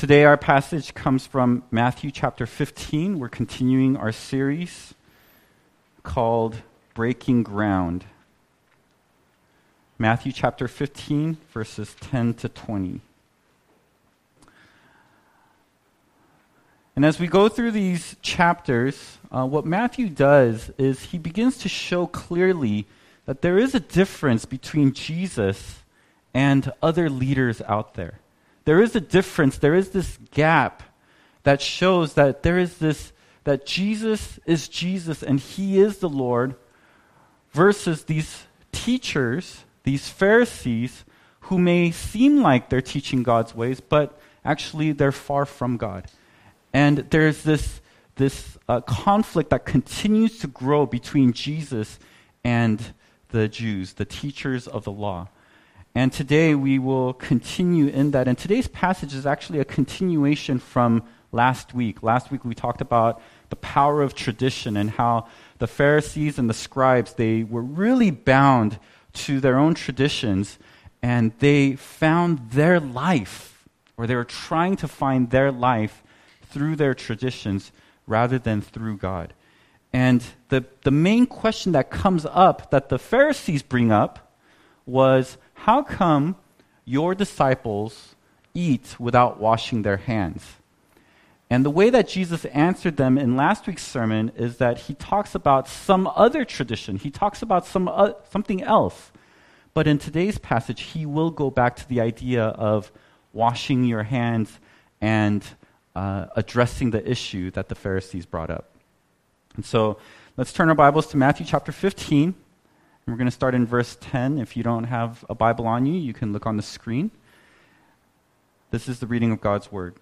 Today our passage comes from Matthew chapter 15. We're continuing our series called Breaking Ground. Matthew chapter 15, verses 10 to 20. And as we go through these chapters, what Matthew does is he begins to show clearly that there is a difference between Jesus and other leaders out there. There is a difference, there is this gap that shows that there is this, that Jesus is Jesus and he is the Lord, versus these teachers, these Pharisees, who may seem like they're teaching God's ways, but actually they're far from God. And there's this conflict that continues to grow between Jesus and the Jews, the teachers of the law. And today we will continue in that. And today's passage is actually a continuation from last week. Last week we talked about the power of tradition and how the Pharisees and the scribes, they were really bound to their own traditions, and they found their life, or they were trying to find their life through their traditions rather than through God. And the main question that comes up, that the Pharisees bring up, was, how come your disciples eat without washing their hands? And the way that Jesus answered them in last week's sermon is that he talks about some other tradition. He talks about something else. But in today's passage, he will go back to the idea of washing your hands and addressing the issue that the Pharisees brought up. And so let's turn our Bibles to Matthew chapter 15. And we're going to start in verse 10. If you don't have a Bible on you, you can look on the screen. This is the reading of God's word.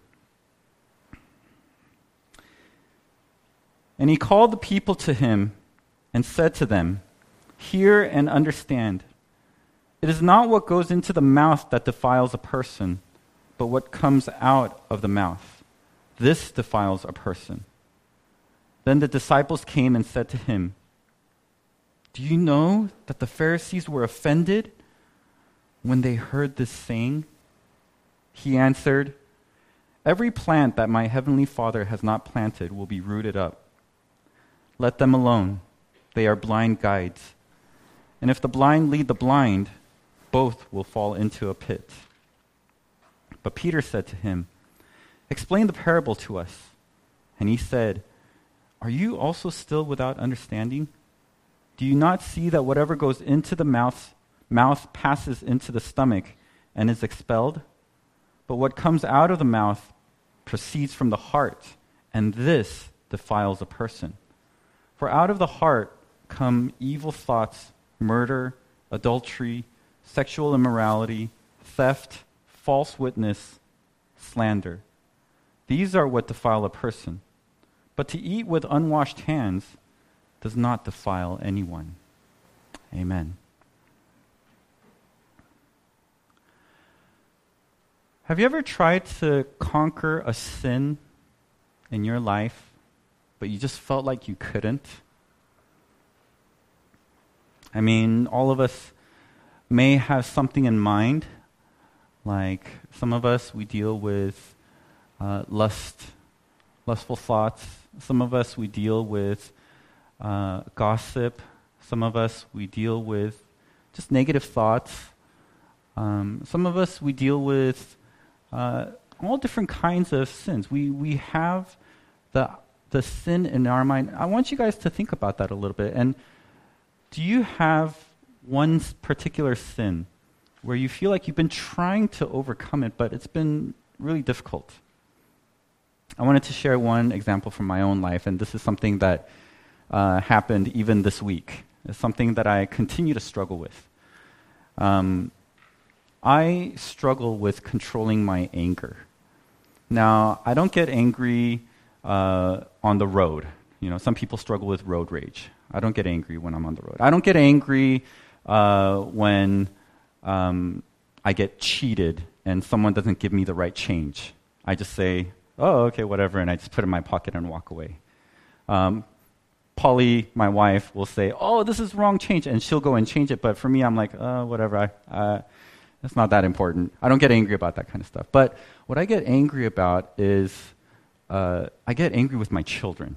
And he called the people to him and said to them, "Hear and understand. It is not what goes into the mouth that defiles a person, but what comes out of the mouth. This defiles a person." Then the disciples came and said to him, "Do you know that the Pharisees were offended when they heard this saying?" He answered, "Every plant that my heavenly Father has not planted will be rooted up. Let them alone. They are blind guides. And if the blind lead the blind, both will fall into a pit." But Peter said to him, "Explain the parable to us." And he said, "Are you also still without understanding? Do you not see that whatever goes into the mouth passes into the stomach and is expelled? But what comes out of the mouth proceeds from the heart, and this defiles a person. For out of the heart come evil thoughts, murder, adultery, sexual immorality, theft, false witness, slander. These are what defile a person. But to eat with unwashed hands does not defile anyone." Amen. Have you ever tried to conquer a sin in your life, but you just felt like you couldn't? I mean, all of us may have something in mind. Like some of us, we deal with lustful thoughts. Some of us, we deal with gossip. Some of us, we deal with just negative thoughts. Some of us, we deal with all different kinds of sins. We have the sin in our mind. I want you guys to think about that a little bit. And do you have one particular sin where you feel like you've been trying to overcome it, but it's been really difficult? I wanted to share one example from my own life, and this is something that happened even this week. It's something that I continue to struggle with. I struggle with controlling my anger. Now, I don't get angry on the road. You know, some people struggle with road rage. I don't get angry when I'm on the road. I don't get angry when I get cheated and someone doesn't give me the right change. I just say, "Oh, okay, whatever," and I just put it in my pocket and walk away. Polly, my wife, will say, "Oh, this is wrong change," and she'll go and change it. But for me, I'm like, "Oh, whatever. It's not that important. I don't get angry about that kind of stuff. But what I get angry about is I get angry with my children.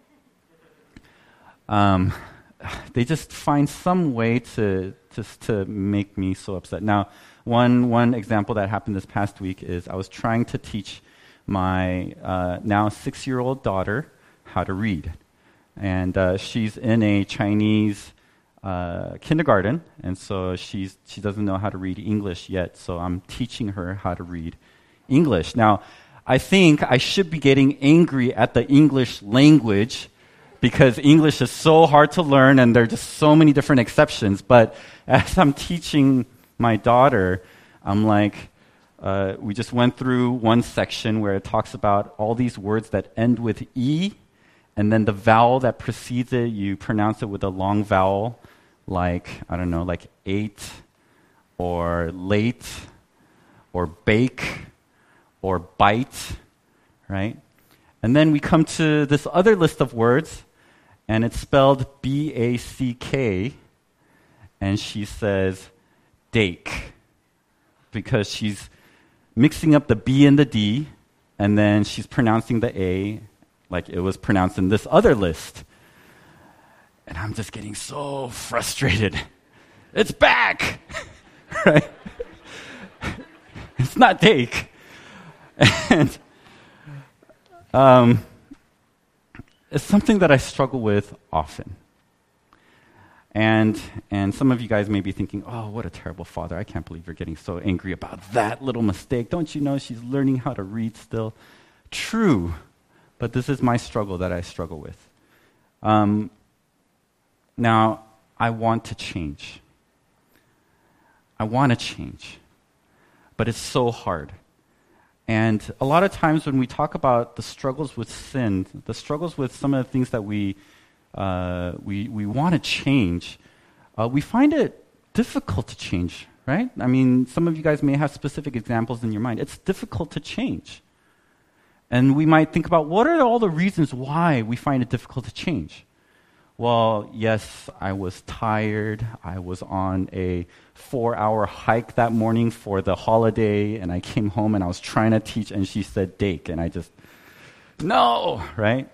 They just find some way to make me so upset. Now, one example that happened this past week is I was trying to teach my now 6-year-old daughter how to read. And she's in a Chinese kindergarten, and so she doesn't know how to read English yet, so I'm teaching her how to read English. Now, I think I should be getting angry at the English language because English is so hard to learn and there are just so many different exceptions. But as I'm teaching my daughter, I'm like, we just went through one section where it talks about all these words that end with E, and then the vowel that precedes it, you pronounce it with a long vowel, like, I don't know, like 8, or late, or bake, or bite, right? And then we come to this other list of words, and it's spelled B-A-C-K, and she says, dake, because she's mixing up the B and the D, and then she's pronouncing the A like it was pronounced in this other list. And I'm just getting so frustrated. It's back! Right? It's not dake. And it's something that I struggle with often. And some of you guys may be thinking, oh, what a terrible father. I can't believe you're getting so angry about that little mistake. Don't you know she's learning how to read still? True, but this is my struggle that I struggle with. Now, I want to change. I want to change, but it's so hard. And a lot of times when we talk about the struggles with sin, the struggles with some of the things that we want to change, we find it difficult to change, right? I mean, some of you guys may have specific examples in your mind. It's difficult to change. And we might think about, what are all the reasons why we find it difficult to change? Well, yes, I was tired. I was on a 4-hour hike that morning for the holiday, and I came home and I was trying to teach, and she said dake, and I just, no, right?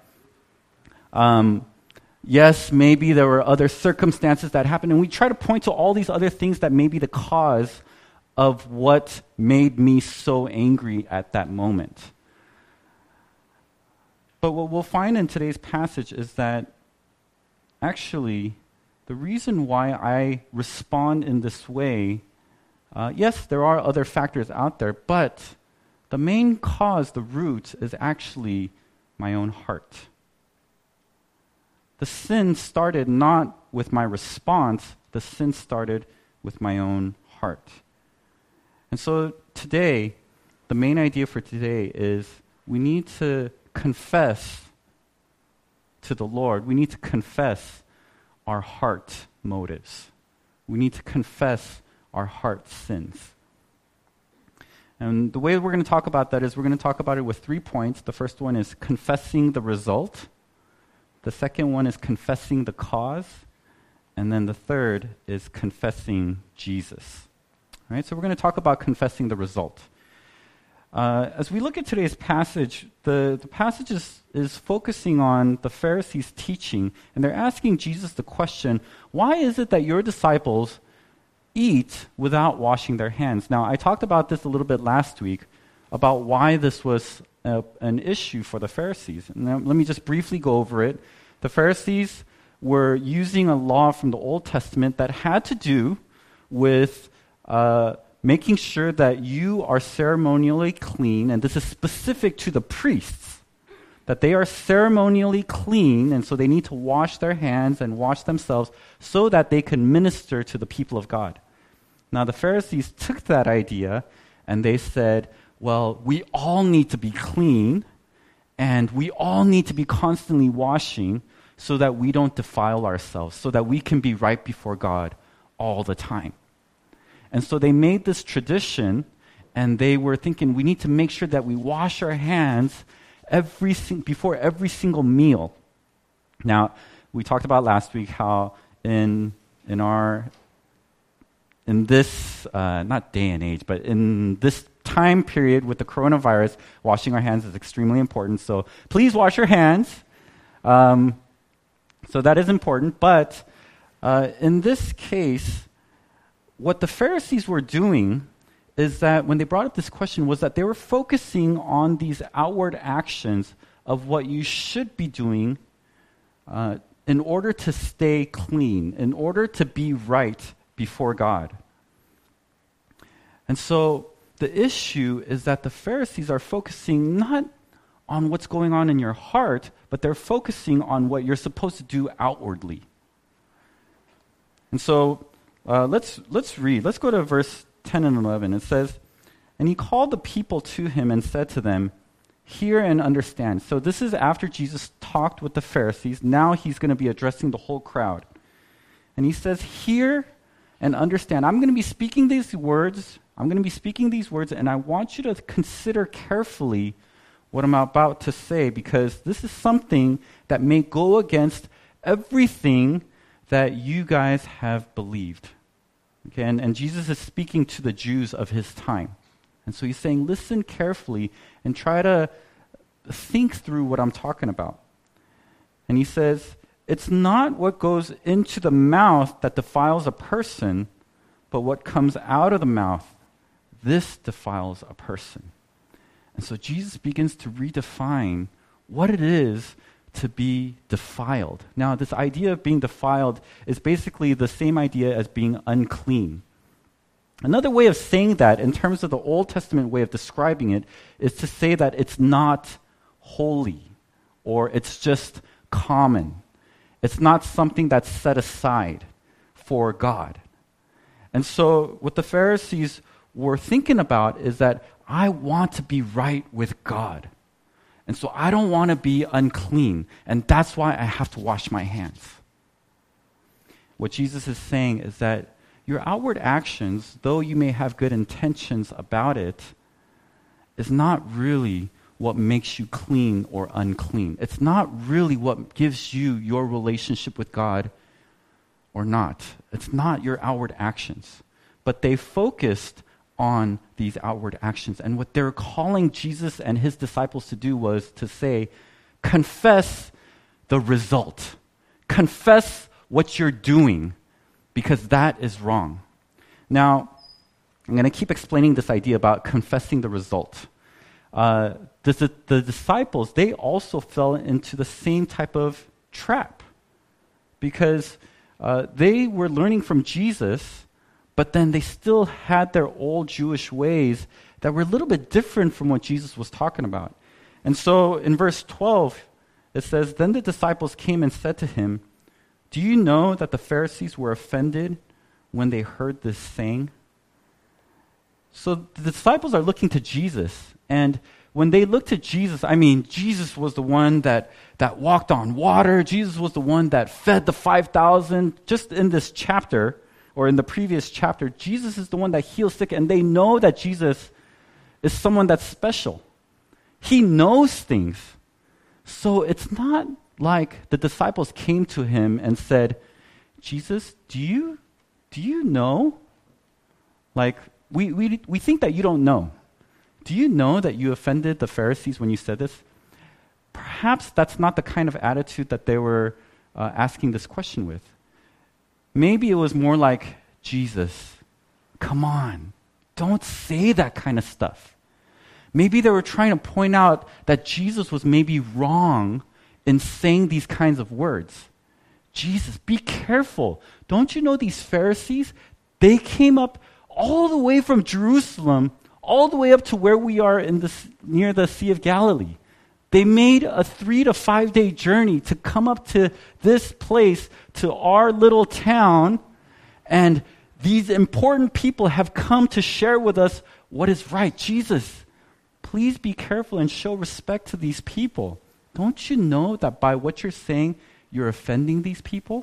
Yes, maybe there were other circumstances that happened, and we try to point to all these other things that may be the cause of what made me so angry at that moment. But what we'll find in today's passage is that actually, the reason why I respond in this way, yes, there are other factors out there, but the main cause, the root, is actually my own heart. The sin started not with my response, the sin started with my own heart. And so today, the main idea for today is we need to confess to the Lord. We need to confess our heart motives. We need to confess our heart sins. And the way we're going to talk about that is we're going to talk about it with 3 points. The first one is confessing the result. The second one is confessing the cause. And then the third is confessing Jesus. All right, so we're going to talk about confessing the result. As we look at today's passage, the passage is focusing on the Pharisees' teaching, and they're asking Jesus the question, why is it that your disciples eat without washing their hands? Now, I talked about this a little bit last week, about why this was an issue for the Pharisees. Now, let me just briefly go over it. The Pharisees were using a law from the Old Testament that had to do with making sure that you are ceremonially clean, and this is specific to the priests, that they are ceremonially clean, and so they need to wash their hands and wash themselves so that they can minister to the people of God. Now, the Pharisees took that idea, and they said, well, we all need to be clean, and we all need to be constantly washing so that we don't defile ourselves, so that we can be right before God all the time. And so they made this tradition, and they were thinking, we need to make sure that we wash our hands before every single meal. Now, we talked about last week how in in this, not day and age, but in this time period with the coronavirus, washing our hands is extremely important. So please wash your hands. So that is important. But in this case, what the Pharisees were doing is that when they brought up this question was that they were focusing on these outward actions of what you should be doing in order to stay clean, in order to be right before God. And so the issue is that the Pharisees are focusing not on what's going on in your heart, but they're focusing on what you're supposed to do outwardly. And so let's read. Let's go to verse 10 and 11. It says, "And he called the people to him and said to them, 'Hear and understand.'" So this is after Jesus talked with the Pharisees. Now he's going to be addressing the whole crowd. And he says, "Hear and understand." I'm going to be speaking these words. And I want you to consider carefully what I'm about to say, because this is something that may go against everything that you guys have believed. Okay, and Jesus is speaking to the Jews of his time. And so he's saying, listen carefully and try to think through what I'm talking about. And he says, "It's not what goes into the mouth that defiles a person, but what comes out of the mouth, this defiles a person." And so Jesus begins to redefine what it is to be defiled. Now, this idea of being defiled is basically the same idea as being unclean. Another way of saying that, in terms of the Old Testament way of describing it, is to say that it's not holy, or it's just common. It's not something that's set aside for God. And so what the Pharisees were thinking about is that I want to be right with God. And so I don't want to be unclean, and that's why I have to wash my hands. What Jesus is saying is that your outward actions, though you may have good intentions about it, is not really what makes you clean or unclean. It's not really what gives you your relationship with God or not. It's not your outward actions. But they focused on these outward actions. And what they're calling Jesus and his disciples to do was to say, confess the result. Confess what you're doing, because that is wrong. Now, I'm going to keep explaining this idea about confessing the result. The disciples, they also fell into the same type of trap, because they were learning from Jesus, but then they still had their old Jewish ways that were a little bit different from what Jesus was talking about. And so in verse 12, it says, "Then the disciples came and said to him, 'Do you know that the Pharisees were offended when they heard this saying?'" So the disciples are looking to Jesus. And when they look to Jesus, Jesus was the one that walked on water. Jesus was the one that fed the 5,000. Just in this chapter, or in the previous chapter, Jesus is the one that heals sick, and they know that Jesus is someone that's special. He knows things. So it's not like the disciples came to him and said, "Jesus, do you know? Like, we think that you don't know. Do you know that you offended the Pharisees when you said this?" Perhaps that's not the kind of attitude that they were asking this question with. Maybe it was more like, "Jesus, come on, don't say that kind of stuff." Maybe they were trying to point out that Jesus was maybe wrong in saying these kinds of words. "Jesus, be careful. Don't you know these Pharisees? They came up all the way from Jerusalem, all the way up to where we are near the Sea of Galilee. They made a 3 to 5 day journey to come up to this place, to our little town, and these important people have come to share with us what is right. Jesus, please be careful and show respect to these people. Don't you know that by what you're saying, you're offending these people?"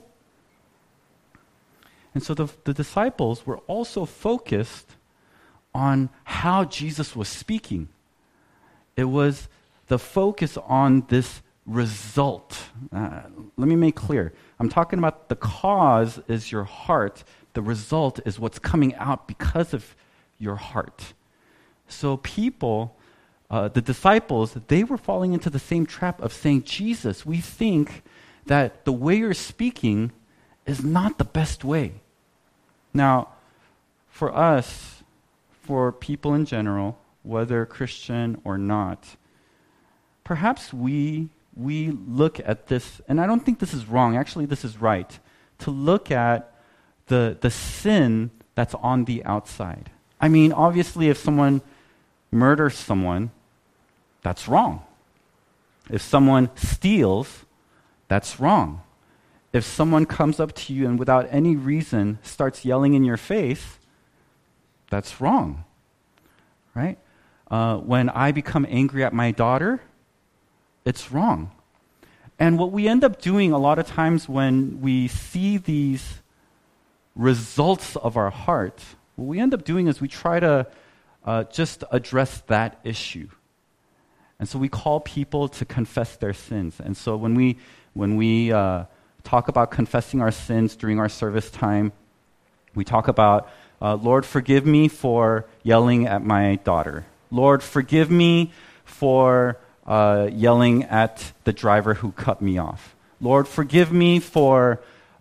And so the disciples were also focused on how Jesus was speaking. It was the focus on this result. Let me make clear. I'm talking about the cause is your heart. The result is what's coming out because of your heart. So people, the disciples, they were falling into the same trap of saying, Jesus, we think that the way you're speaking is not the best way. Now, for us, for people in general, whether Christian or not, perhaps we look at this, and I don't think this is wrong, actually this is right, to look at the sin that's on the outside. I mean, obviously if someone murders someone, that's wrong. If someone steals, that's wrong. If someone comes up to you and without any reason starts yelling in your face, that's wrong, right? When I become angry at my daughter, it's wrong. And what we end up doing a lot of times when we see these results of our heart, what we end up doing is we try to just address that issue. And so we call people to confess their sins. And so when we talk about confessing our sins during our service time, we talk about, Lord, forgive me for yelling at my daughter. Lord, forgive me for yelling at the driver who cut me off. Lord, forgive me for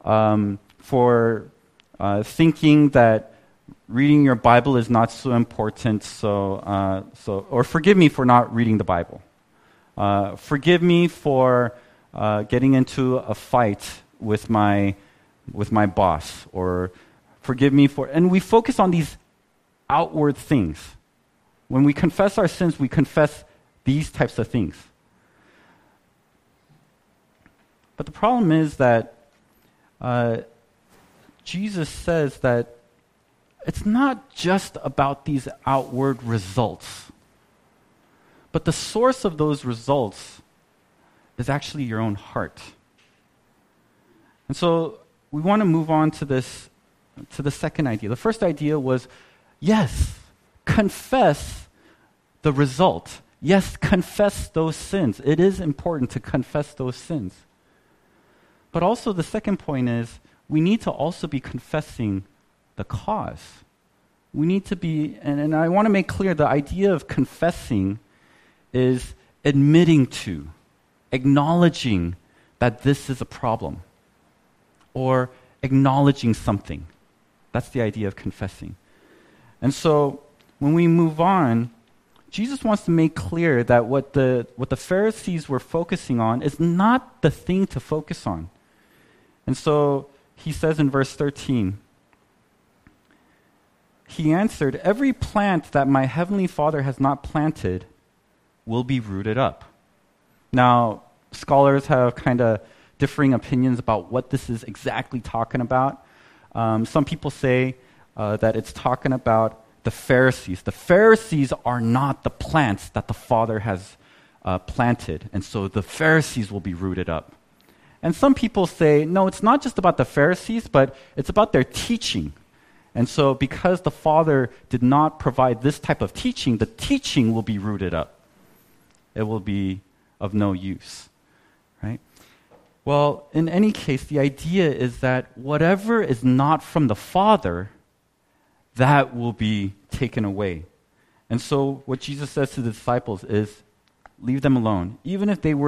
thinking that reading your Bible is not so important. Or forgive me for not reading the Bible. Forgive me for getting into a fight with my boss, or forgive me for, and we focus on these outward things. When we confess our sins, we confess these types of things. But the problem is that Jesus says that it's not just about these outward results, but the source of those results is actually your own heart. And so we want to move on to the second idea. The first idea was, yes, confess the result. Yes, confess those sins. It is important to confess those sins. But also the second point is, we need to also be confessing the cause. We need to be, and I want to make clear, the idea of confessing is admitting to, acknowledging that this is a problem, or acknowledging something. That's the idea of confessing. And so when we move on, Jesus wants to make clear that what the Pharisees were focusing on is not the thing to focus on. And so he says in verse 13, he answered, "Every plant that my heavenly Father has not planted will be rooted up." Now, scholars have kind of differing opinions about what this is exactly talking about. Some people say that it's talking about the Pharisees. The Pharisees are not the plants that the Father has planted, and so the Pharisees will be rooted up. And some people say, no, it's not just about the Pharisees, but it's about their teaching. And so because the Father did not provide this type of teaching, the teaching will be rooted up. It will be of no use, right? Well, in any case, the idea is that whatever is not from the Father, that will be taken away. And so what Jesus says to the disciples is, leave them alone. Even if they were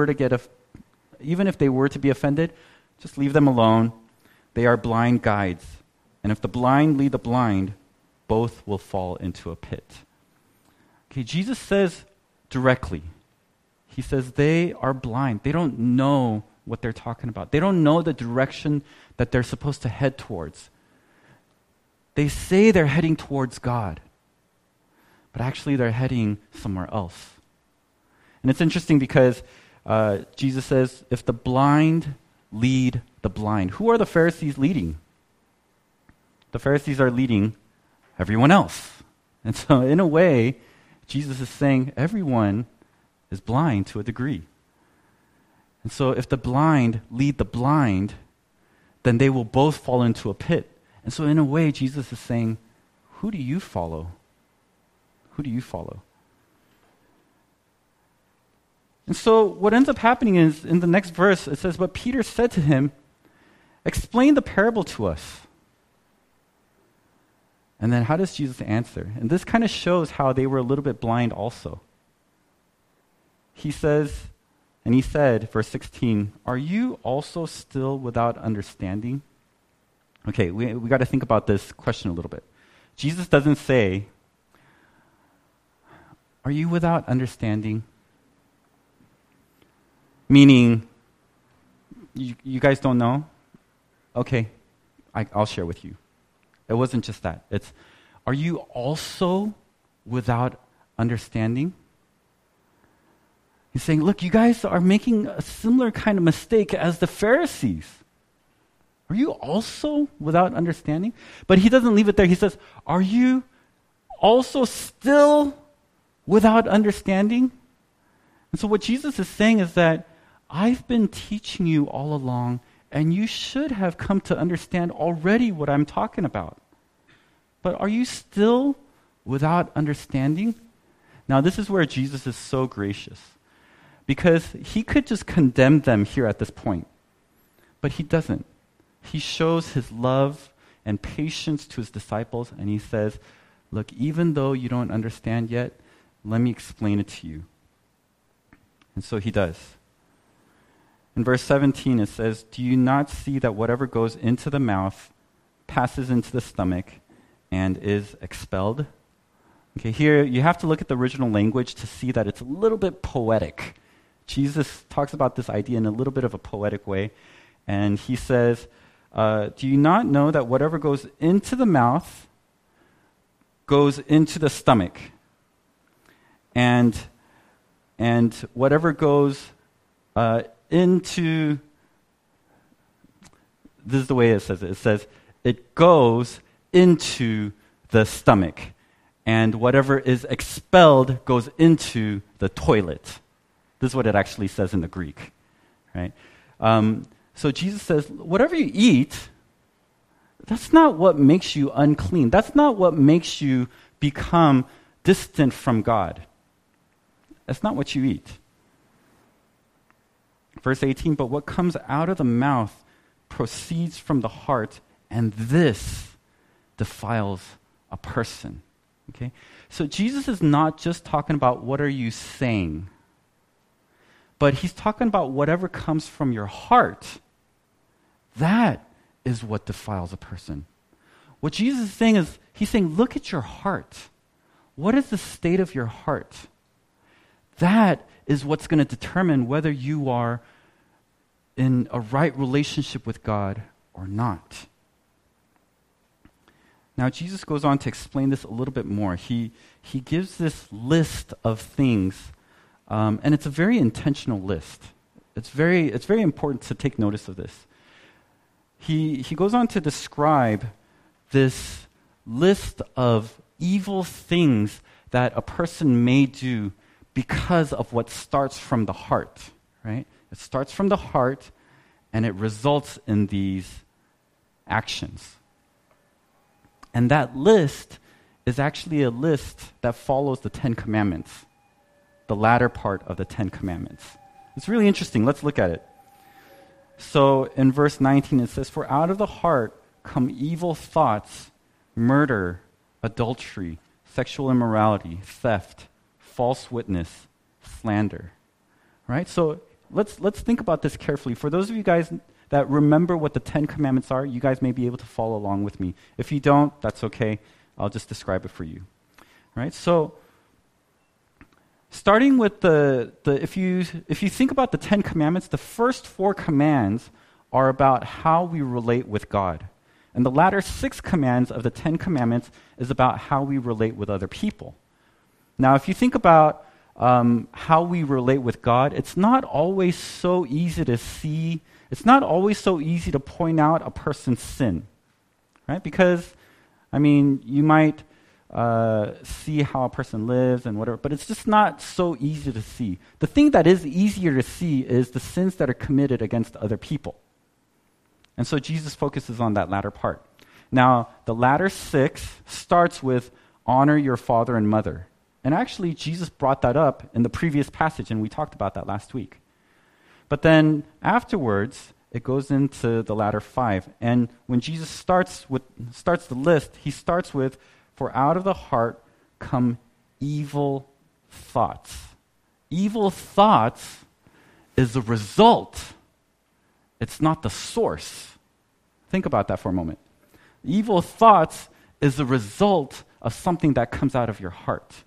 to be offended, just leave them alone. They are blind guides. And if the blind lead the blind, both will fall into a pit. Okay, Jesus says directly, he says they are blind. They don't know what they're talking about. They don't know the direction that they're supposed to head towards. They say they're heading towards God, but actually they're heading somewhere else. And it's interesting because Jesus says, if the blind lead the blind. Who are the Pharisees leading? The Pharisees are leading everyone else. And so in a way, Jesus is saying everyone is blind to a degree. And so if the blind lead the blind, then they will both fall into a pit. And so in a way, Jesus is saying, who do you follow? Who do you follow? And so what ends up happening is, in the next verse, it says, "But Peter said to him, 'Explain the parable to us.'" And then how does Jesus answer? And this kind of shows how they were a little bit blind also. He says, and he said, verse 16, "Are you also still without understanding?" Okay, we got to think about this question a little bit. Jesus doesn't say, "Are you without understanding?" Meaning, you guys don't know? Okay, I'll share with you. It wasn't just that. It's, "Are you also without understanding?" He's saying, look, you guys are making a similar kind of mistake as the Pharisees. Are you also without understanding? But he doesn't leave it there. He says, "Are you also still without understanding?" And so what Jesus is saying is that I've been teaching you all along, and you should have come to understand already what I'm talking about. But are you still without understanding? Now, this is where Jesus is so gracious, because he could just condemn them here at this point, but he doesn't. He shows his love and patience to his disciples, and he says, look, even though you don't understand yet, let me explain it to you. And so he does. In verse 17, it says, "Do you not see that whatever goes into the mouth passes into the stomach and is expelled?" Okay, here you have to look at the original language to see that it's a little bit poetic. Jesus talks about this idea in a little bit of a poetic way. And he says, "Do you not know that whatever goes into the mouth goes into the stomach? And whatever goes into," this is the way it says it. It says, "It goes into the stomach. And whatever is expelled goes into the toilet." This is what it actually says in the Greek, right? So Jesus says, whatever you eat, that's not what makes you unclean. That's not what makes you become distant from God. That's not what you eat. Verse 18, "But what comes out of the mouth proceeds from the heart, and this defiles a person." Okay? So Jesus is not just talking about what are you saying, but he's talking about whatever comes from your heart. That is what defiles a person. What Jesus is saying is, he's saying, look at your heart. What is the state of your heart? That is what's going to determine whether you are in a right relationship with God or not. Now, Jesus goes on to explain this a little bit more. He gives this list of things, and it's a very intentional list. It's very important to take notice of this. He goes on to describe this list of evil things that a person may do because of what starts from the heart, right? It starts from the heart, and it results in these actions. And that list is actually a list that follows the Ten Commandments, the latter part of the Ten Commandments. It's really interesting. Let's look at it. So in verse 19, it says, "For out of the heart come evil thoughts, murder, adultery, sexual immorality, theft, false witness, slander." Right? So let's think about this carefully. For those of you guys that remember what the Ten Commandments are, you guys may be able to follow along with me. If you don't, that's okay. I'll just describe it for you. Right? So starting with if you think about the Ten Commandments, the first 4 commands are about how we relate with God. And the latter 6 commands of the Ten Commandments is about how we relate with other people. Now, if you think about how we relate with God, it's not always so easy to see. It's not always so easy to point out a person's sin, right? Because, you might see how a person lives and whatever, but it's just not so easy to see. The thing that is easier to see is the sins that are committed against other people. And so Jesus focuses on that latter part. Now, the latter 6 starts with honor your father and mother. And actually, Jesus brought that up in the previous passage, and we talked about that last week. But then afterwards, it goes into the latter 5. And when Jesus starts the list, he starts with, "For out of the heart come evil thoughts." Evil thoughts is the result. It's not the source. Think about that for a moment. Evil thoughts is the result of something that comes out of your heart.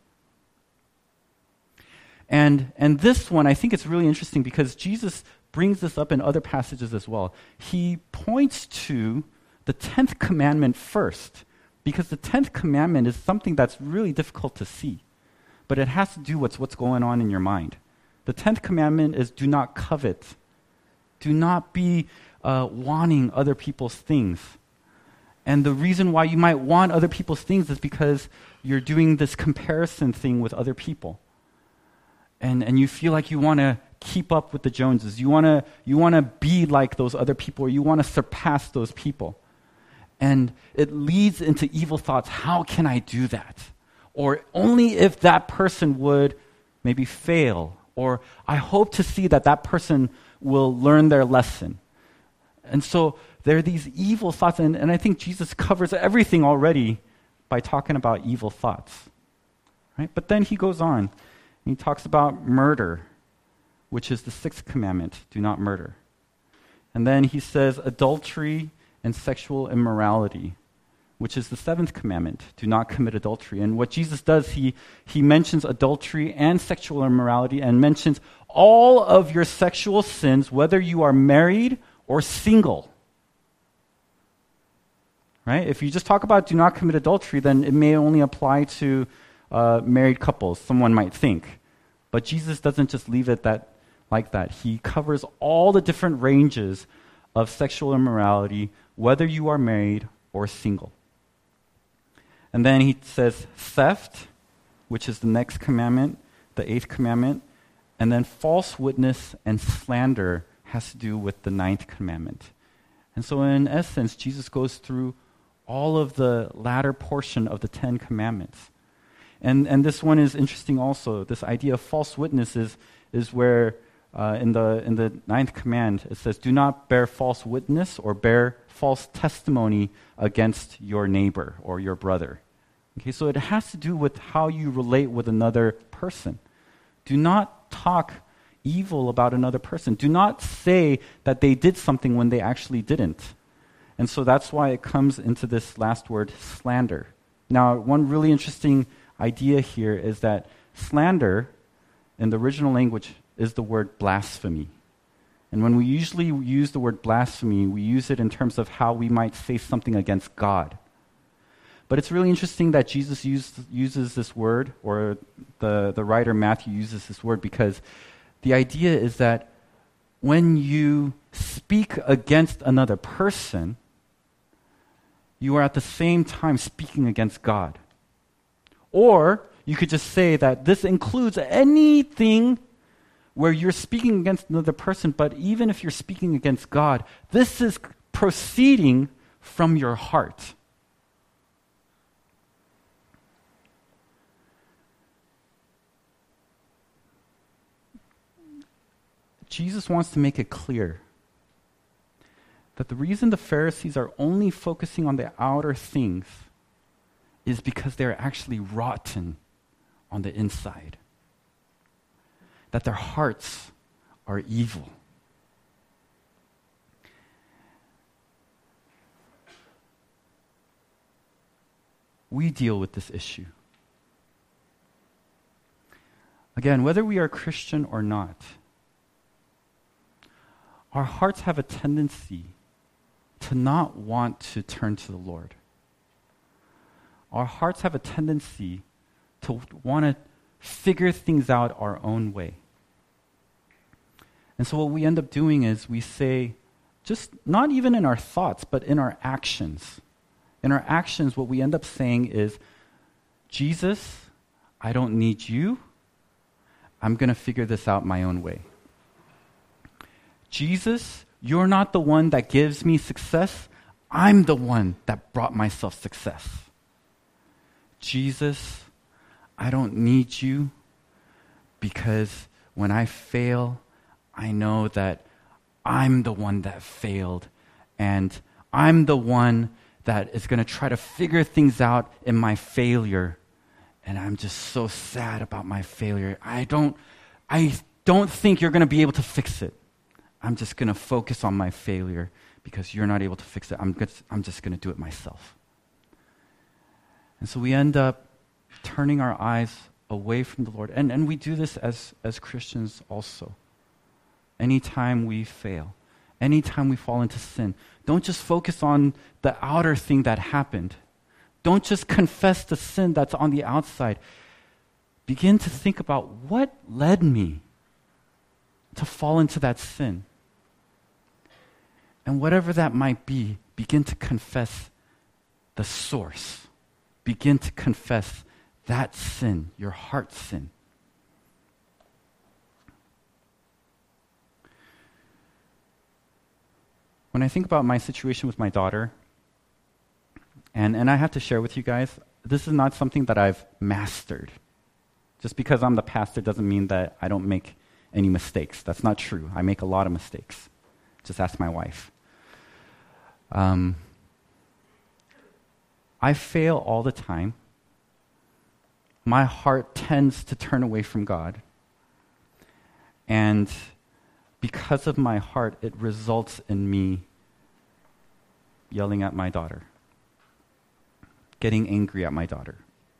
And this one, I think it's really interesting because Jesus brings this up in other passages as well. He points to the 10th commandment first, because the 10th commandment is something that's really difficult to see, but it has to do with what's going on in your mind. The 10th commandment is do not covet. Do not be wanting other people's things. And the reason why you might want other people's things is because you're doing this comparison thing with other people. And you feel like you want to keep up with the Joneses. You want to be like those other people, or you want to surpass those people. And it leads into evil thoughts. How can I do that? Or only if that person would maybe fail. Or I hope to see that person will learn their lesson. And so there are these evil thoughts. And I think Jesus covers everything already by talking about evil thoughts. Right? But then he goes on. And he talks about murder, which is the 6th commandment, do not murder. And then he says adultery and sexual immorality, which is the 7th commandment, do not commit adultery. And what Jesus does, he mentions adultery and sexual immorality and mentions all of your sexual sins, whether you are married or single. Right? If you just talk about do not commit adultery, then it may only apply to married couples, someone might think. But Jesus doesn't just leave it like that. He covers all the different ranges of sexual immorality, whether you are married or single. And then he says theft, which is the next commandment, the 8th commandment. And then false witness and slander has to do with the 9th commandment. And so in essence, Jesus goes through all of the latter portion of the 10 commandments. And this one is interesting also. This idea of false witnesses is where in the 9th command it says, do not bear false witness or bear false testimony against your neighbor or your brother. Okay, so it has to do with how you relate with another person. Do not talk evil about another person. Do not say that they did something when they actually didn't. And so that's why it comes into this last word, slander. Now, one really interesting idea here is that slander in the original language is the word blasphemy. And when we usually use the word blasphemy, we use it in terms of how we might say something against God. But it's really interesting that Jesus uses this word, or the writer Matthew uses this word, because the idea is that when you speak against another person, you are at the same time speaking against God. Or you could just say that this includes anything where you're speaking against another person, but even if you're speaking against God, this is proceeding from your heart. Jesus wants to make it clear that the reason the Pharisees are only focusing on the outer things is because they're actually rotten on the inside. That their hearts are evil. We deal with this issue. Again, whether we are Christian or not, our hearts have a tendency to not want to turn to the Lord. Our hearts have a tendency to want to figure things out our own way. And so what we end up doing is we say, just not even in our thoughts, but in our actions. In our actions, what we end up saying is, Jesus, I don't need you. I'm going to figure this out my own way. Jesus, you're not the one that gives me success. I'm the one that brought myself success. Jesus, I don't need you because when I fail, I know that I'm the one that failed, and I'm the one that is going to try to figure things out in my failure. And I'm just so sad about my failure. I don't think you're going to be able to fix it. I'm just going to focus on my failure because you're not able to fix it. I'm just going to do it myself. And so we end up turning our eyes away from the Lord. And we do this as Christians also. Anytime we fail, anytime we fall into sin, don't just focus on the outer thing that happened. Don't just confess the sin that's on the outside. Begin to think about what led me to fall into that sin. And whatever that might be, begin to confess the source. Begin to confess that sin, your heart sin. When I think about my situation with my daughter, and I have to share with you guys, this is not something that I've mastered. Just because I'm the pastor doesn't mean that I don't make any mistakes. That's not true. I make a lot of mistakes. Just ask my wife. I fail all the time. My heart tends to turn away from God. And because of my heart, it results in me yelling at my daughter, getting angry at my daughter.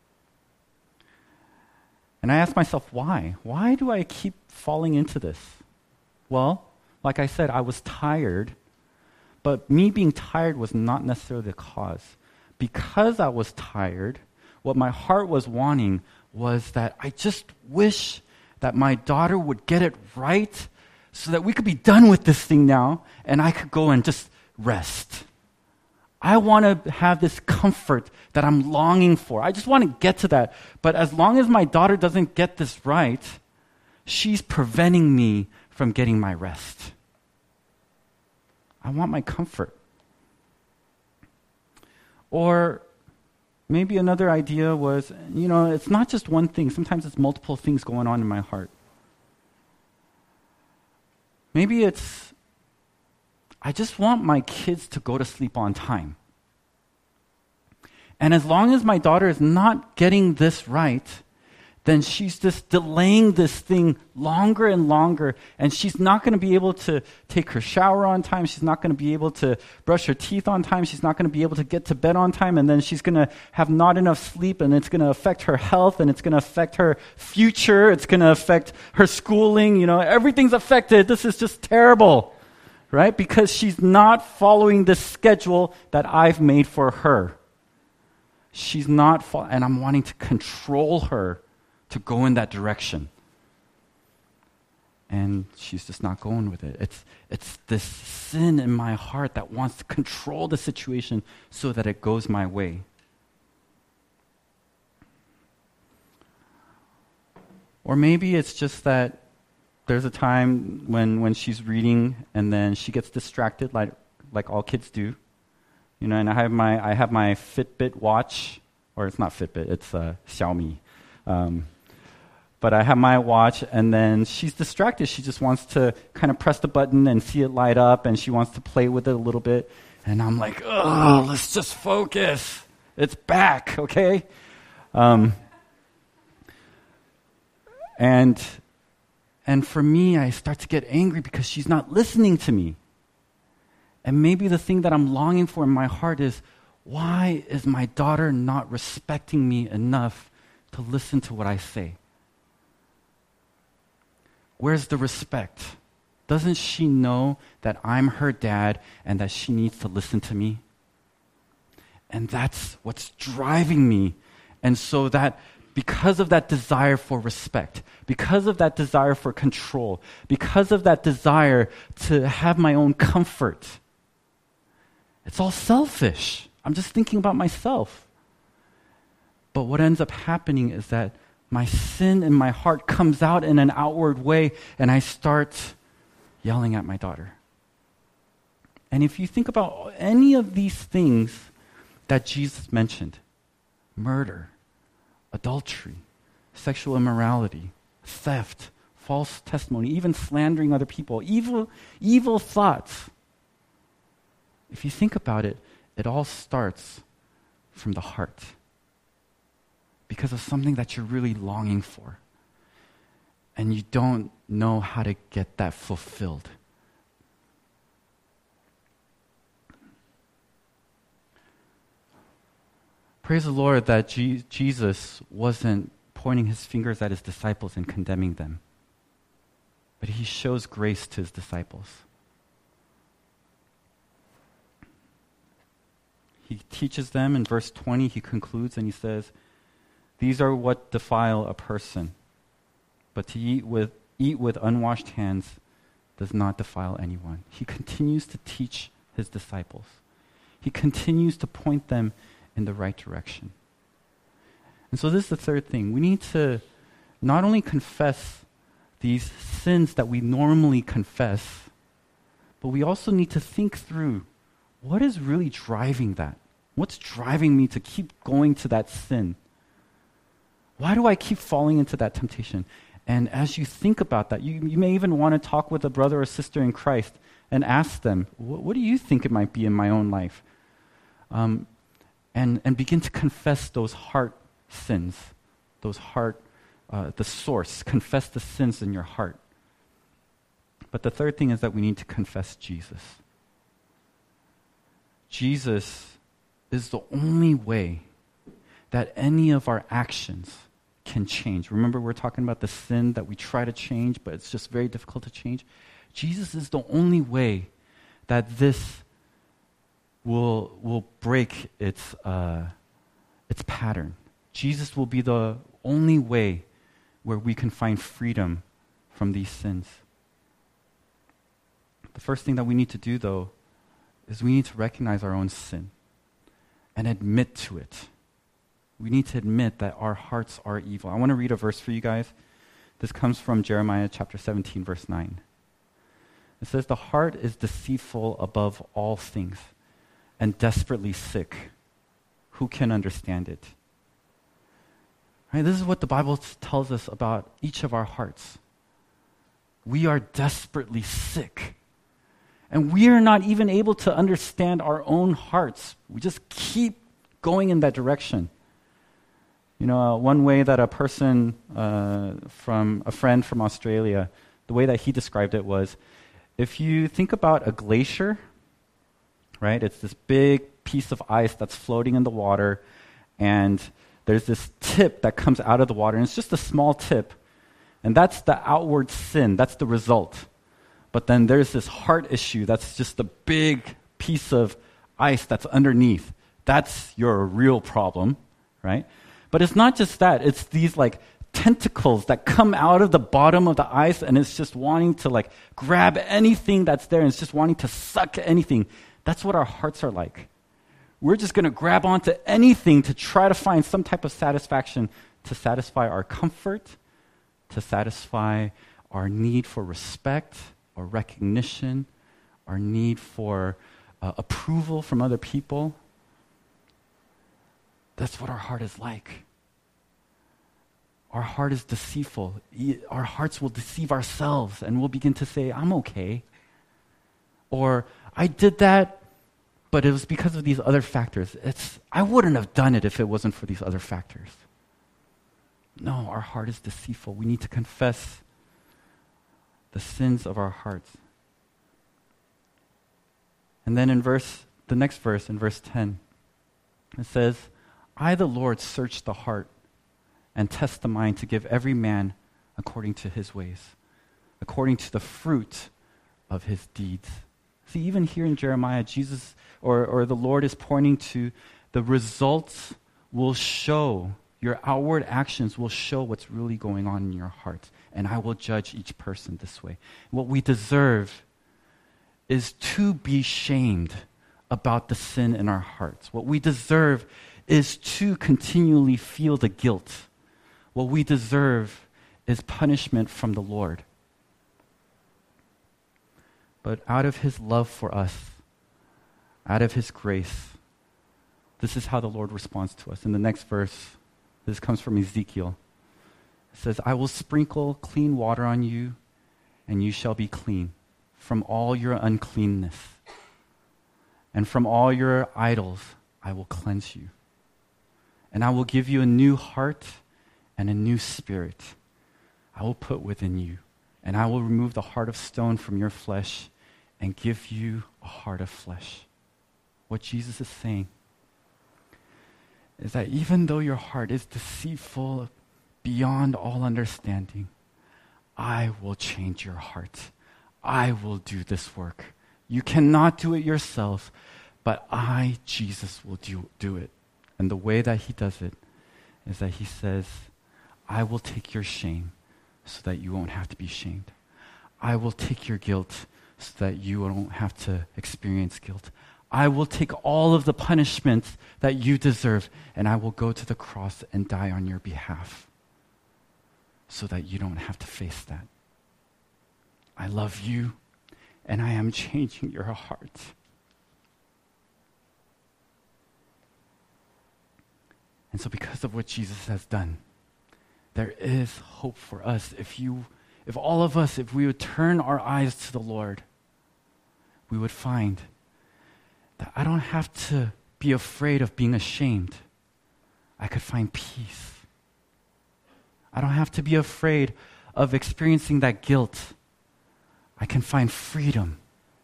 And I ask myself, why? Why do I keep falling into this? Well, like I said, I was tired, but me being tired was not necessarily the cause. Because I was tired, what my heart was wanting was that I just wish that my daughter would get it right so that we could be done with this thing now and I could go and just rest. I want to have this comfort that I'm longing for. I just want to get to that. But as long as my daughter doesn't get this right, she's preventing me from getting my rest. I want my comfort. Or maybe another idea was, it's not just one thing. Sometimes it's multiple things going on in my heart. Maybe it's, I just want my kids to go to sleep on time. And as long as my daughter is not getting this right, then she's just delaying this thing longer and longer, and she's not going to be able to take her shower on time. She's not going to be able to brush her teeth on time. She's not going to be able to get to bed on time, and then she's going to have not enough sleep, and it's going to affect her health, and it's going to affect her future. It's going to affect her schooling. Everything's affected. This is just terrible, right? Because she's not following the schedule that I've made for her. She's not, and I'm wanting to control her to go in that direction. And she's just not going with it. It's this sin in my heart that wants to control the situation so that it goes my way. Or maybe it's just that there's a time when she's reading and then she gets distracted like all kids do. And I have my Fitbit watch, or it's not Fitbit, it's Xiaomi. But I have my watch, and then she's distracted. She just wants to kind of press the button and see it light up, and she wants to play with it a little bit. And I'm like, oh, let's just focus. It's back, okay? And for me, I start to get angry because she's not listening to me. And maybe the thing that I'm longing for in my heart is, why is my daughter not respecting me enough to listen to what I say? Where's the respect? Doesn't she know that I'm her dad and that she needs to listen to me? And that's what's driving me. And so that because of that desire for respect, because of that desire for control, because of that desire to have my own comfort, it's all selfish. I'm just thinking about myself. But what ends up happening is that my sin in my heart comes out in an outward way, and I start yelling at my daughter. And if you think about any of these things that Jesus mentioned, murder, adultery, sexual immorality, theft, false testimony, even slandering other people, evil thoughts. If you think about it, it all starts from the heart because of something that you're really longing for, and you don't know how to get that fulfilled. Praise the Lord that Jesus wasn't pointing his fingers at his disciples and condemning them, but he shows grace to his disciples. He teaches them in verse 20, he concludes and he says, "These are what defile a person, but to eat with unwashed hands does not defile anyone." He continues to teach his disciples. He continues to point them in the right direction. And so this is the third thing. We need to not only confess these sins that we normally confess, but we also need to think through what is really driving that. What's driving me to keep going to that sin? Why do I keep falling into that temptation? And as you think about that, you may even want to talk with a brother or sister in Christ and ask them, what do you think it might be in my own life? And begin to confess those heart sins, the source. Confess the sins in your heart. But the third thing is that we need to confess Jesus. Jesus is the only way that any of our actions can change. Remember, we're talking about the sin that we try to change, but it's just very difficult to change. Jesus is the only way that this will break its pattern. Jesus will be the only way where we can find freedom from these sins. The first thing that we need to do, though, is we need to recognize our own sin and admit to it. We need to admit that our hearts are evil. I want to read a verse for you guys. This comes from Jeremiah chapter 17, verse 9. It says, "The heart is deceitful above all things and desperately sick. Who can understand it?" Right, this is what the Bible tells us about each of our hearts. We are desperately sick. And we are not even able to understand our own hearts. We just keep going in that direction. You know, one way that a person from a friend from Australia, the way that he described it was, if you think about a glacier, right? It's this big piece of ice that's floating in the water, and there's this tip that comes out of the water, and it's just a small tip, and that's the outward sin, that's the result. But then there's this heart issue that's just a big piece of ice that's underneath. That's your real problem, right? But it's not just that. It's these like tentacles that come out of the bottom of the ice, and it's just wanting to like grab anything that's there, and it's just wanting to suck anything. That's what our hearts are like. We're just going to grab onto anything to try to find some type of satisfaction, to satisfy our comfort, to satisfy our need for respect or recognition, our need for approval from other people. That's what our heart is like. Our heart is deceitful. Our hearts will deceive ourselves, and we'll begin to say, "I'm okay." Or, "I did that, but it was because of these other factors. I wouldn't have done it if it wasn't for these other factors." No, our heart is deceitful. We need to confess the sins of our hearts. And then the next verse, in verse 10, it says, "I, the Lord, search the heart and test the mind to give every man according to his ways, according to the fruit of his deeds." See, even here in Jeremiah, Jesus or the Lord is pointing to the results will show, your outward actions will show what's really going on in your heart. And I will judge each person this way. What we deserve is to be shamed about the sin in our hearts. What we deserve is to continually feel the guilt. What we deserve is punishment from the Lord. But out of his love for us, out of his grace, this is how the Lord responds to us. In the next verse, this comes from Ezekiel. It says, I will sprinkle clean water on you, and you shall be clean from all your uncleanness. And from all your idols I will cleanse you. And I will give you a new heart and a new spirit I will put within you. And I will remove the heart of stone from your flesh and give you a heart of flesh. What Jesus is saying is that even though your heart is deceitful beyond all understanding, I will change your heart. I will do this work. You cannot do it yourself, but I, Jesus, will do it. And the way that he does it is that he says, I will take your shame so that you won't have to be shamed. I will take your guilt so that you won't have to experience guilt. I will take all of the punishments that you deserve, and I will go to the cross and die on your behalf so that you don't have to face that. I love you, and I am changing your heart. And so because of what Jesus has done, there is hope for us. If all of us, if we would turn our eyes to the Lord, we would find that I don't have to be afraid of being ashamed. I could find peace. I don't have to be afraid of experiencing that guilt. I can find freedom.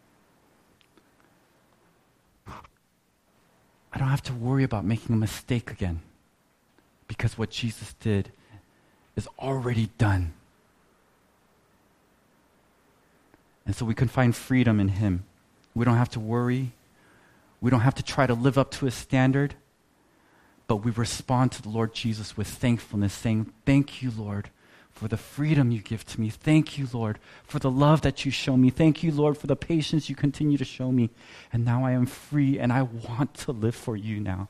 I don't have to worry about making a mistake again, because what Jesus did is already done. And so we can find freedom in him. We don't have to worry. We don't have to try to live up to his standard, but we respond to the Lord Jesus with thankfulness, saying, thank you, Lord, for the freedom you give to me. Thank you, Lord, for the love that you show me. Thank you, Lord, for the patience you continue to show me. And now I am free, and I want to live for you now.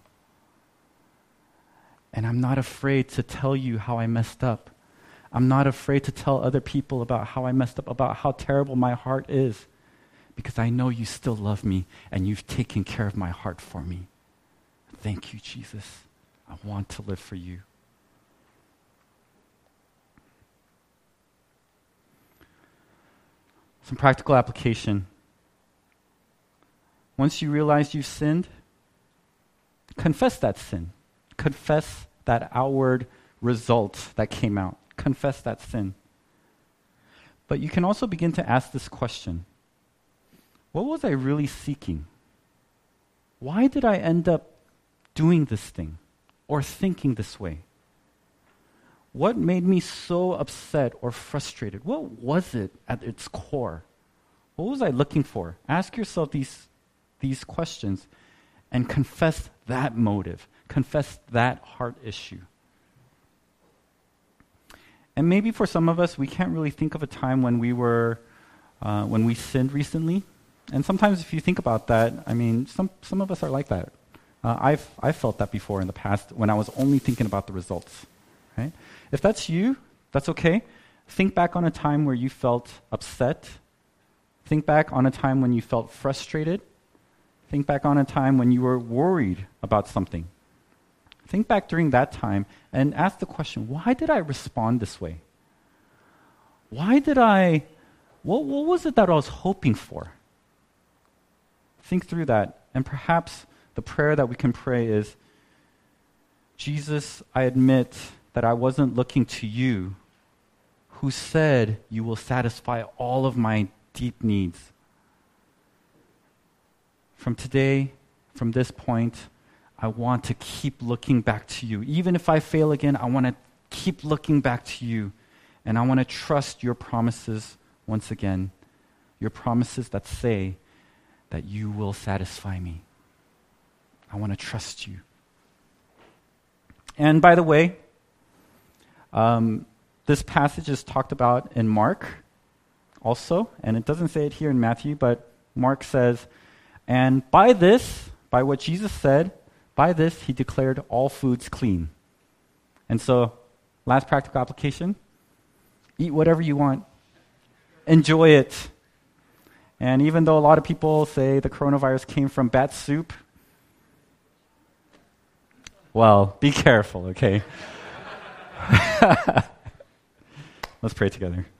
And I'm not afraid to tell you how I messed up. I'm not afraid to tell other people about how I messed up, about how terrible my heart is, because I know you still love me and you've taken care of my heart for me. Thank you, Jesus. I want to live for you. Some practical application. Once you realize you've sinned, confess that sin. Confess that outward result that came out. Confess that sin. But you can also begin to ask this question. What was I really seeking? Why did I end up doing this thing or thinking this way? What made me so upset or frustrated? What was it at its core? What was I looking for? Ask yourself these questions and confess that motive. Confess that heart issue. And maybe for some of us, we can't really think of a time when when we sinned recently. And sometimes if you think about that, I mean, some of us are like that. I've felt that before in the past when I was only thinking about the results. Right? If that's you, that's okay. Think back on a time where you felt upset. Think back on a time when you felt frustrated. Think back on a time when you were worried about something. Think back during that time and ask the question, why did I respond this way? What was it that I was hoping for? Think through that. And perhaps the prayer that we can pray is, Jesus, I admit that I wasn't looking to you, who said you will satisfy all of my deep needs. From today, from this point, I want to keep looking back to you. Even if I fail again, I want to keep looking back to you. And I want to trust your promises once again. Your promises that say that you will satisfy me. I want to trust you. And by the way, this passage is talked about in Mark also. And it doesn't say it here in Matthew, but Mark says, and by what Jesus said, by this he declared all foods clean. And so, last practical application, eat whatever you want. Enjoy it. And even though a lot of people say the coronavirus came from bat soup, well, be careful, okay? Let's pray together.